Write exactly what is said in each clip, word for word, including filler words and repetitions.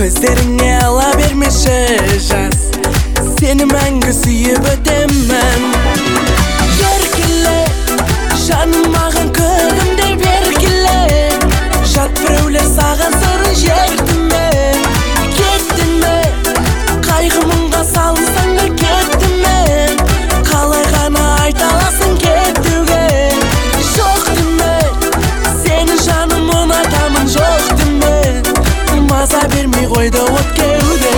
Көздеріңе ала бермеші жас, сені мәңгі сүйіп өтемін. Еркеле, жаным маған көгімдей бергіле, жат біреулер саған сырын жерді ме, кетті ме, қайғы мұңға салынсаң да кетті ме, қалай ғана айта аласың кетуге. Жоқ деме, сені жаным ұнатамын, жоқ деме, маза бермей қойды от кеуде.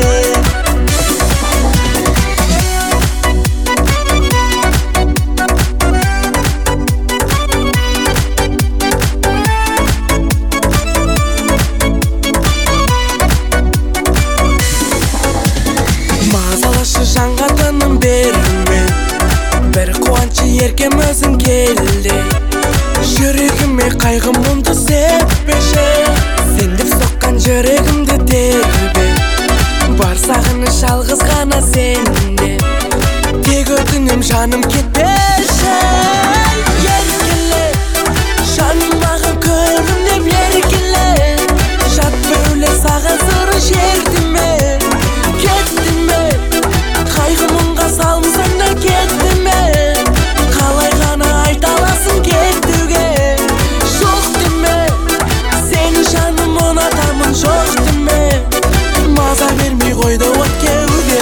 Мазалашы жанға тыным берме, бір қуаншы еркем өзің келді. Жүрегіме қайғы мұңды сеппеші, сен деп соққан жүрегімді тербе. Бар сағыныш жалғыз ғана сенде, тек өтінем жаным кетпеші. Еркеле, жаным маған көрімде бергіле, жат біреулер саған сырын жерді ме, кетті ме, қайғы мұңға салынсаң да кетті ме, қалай ғана айта аласың кетуге. Жоқ деме, сені жаным ұнатамын, жоқ деме, маза бермей қойды от кеуде.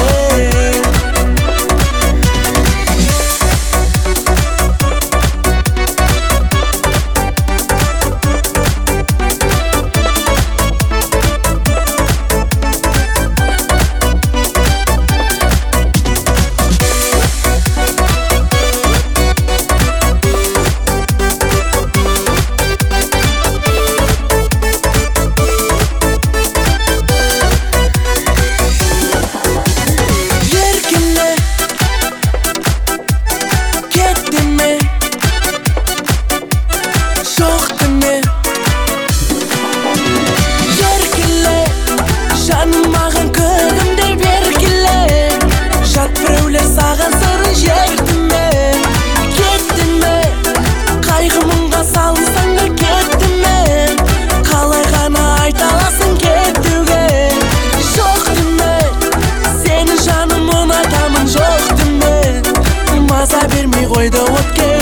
Жаным маған көгімдей бергіле, жат біреулер саған сырын жерді ме, кетті ме, қайғы мұңға салынсаң да кетті ме, қалай ғана айта аласың кетуге. Жоқ деме, сені жаным ұнатамын, жоқ деме, маза бермей қойды от